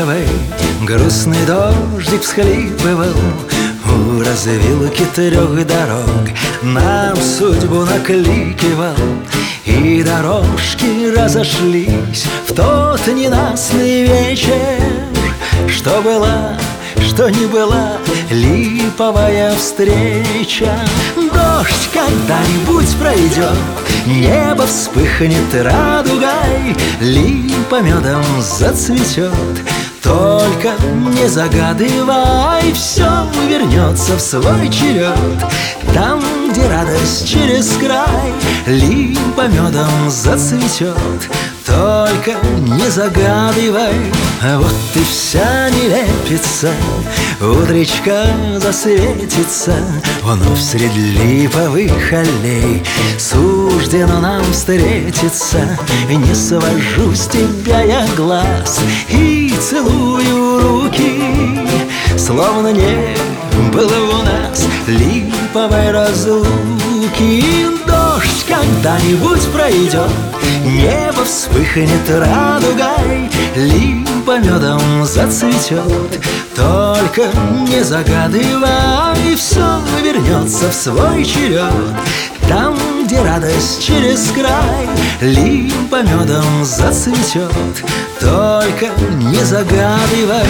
липовой грустный дождик всхлипывал у развилки трех дорог. Нам судьбу накликивал, и дорожки разошлись в тот ненастный вечер. Что была, что не была липовая встреча. Дождь когда-нибудь пройдет, небо вспыхнет радугой, липа медом зацветет. Только не загадывай, все вернется в свой черед. Там, где радость через край, липа медом зацветет. Только не загадывай. Вот и вся нелепица, утречка засветится. Вновь среди липовых аллей суждено нам встретиться. Не свожу с тебя я глаз и целую руки, словно не было у нас липовой разлуки. Дождь когда-нибудь пройдет, небо вспыхнет радугой, липа медом зацветет. Только не загадывай, все вернется в свой черед. Там, где радость через край, липа медом зацветет. Только не загадывай.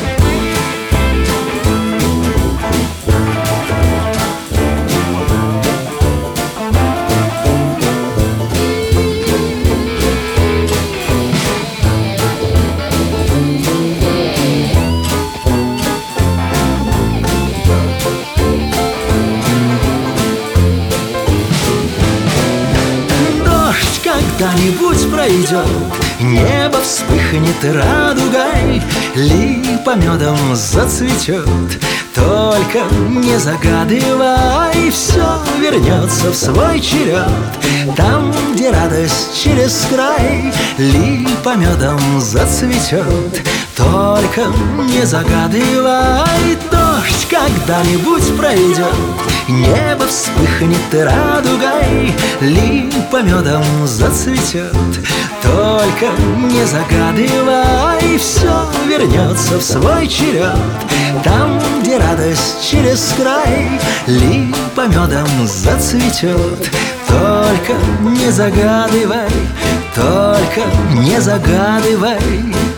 Когда-нибудь пройдет, небо вспыхнет радугой, липа медом зацветет. Только не загадывай, все вернется в свой черед. Там, где радость через край, липа медом зацветет. Только не загадывай. Дождь когда-нибудь пройдет, небо вспыхнет радугой, липа медом зацветет. Только не загадывай, все вернется в свой черед. Там, где радость через край, липа медом зацветет. Только не загадывай, только не загадывай.